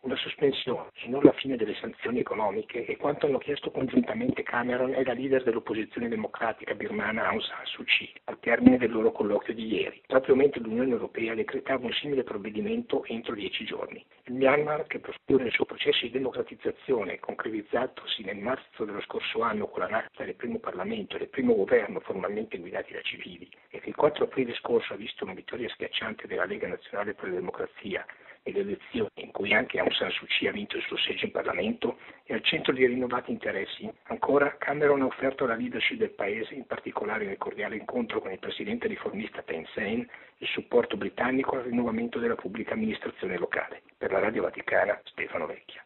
una sospensione e non la fine delle sanzioni economiche è quanto hanno chiesto congiuntamente Cameron e la leader dell'opposizione democratica birmana Aung San Suu Kyi al termine del loro colloquio di ieri, proprio mentre l'Unione Europea decretava un simile provvedimento entro 10 giorni. Il Myanmar, che prosegue nel suo processo di democratizzazione concretizzatosi nel marzo dello scorso anno con la nascita del primo Parlamento e del primo governo formalmente guidati da civili, e che il 4 aprile scorso ha visto una vittoria schiacciante della Lega Nazionale per la Democrazia nelle elezioni in cui anche Aung San Suu Kyi ha vinto il suo seggio in Parlamento, è al centro di rinnovati interessi. Ancora, Cameron ha offerto alla leadership del paese, in particolare nel cordiale incontro con il presidente riformista Thein Sein, il supporto britannico al rinnovamento della pubblica amministrazione locale. Per la Radio Vaticana, Stefano Vecchia.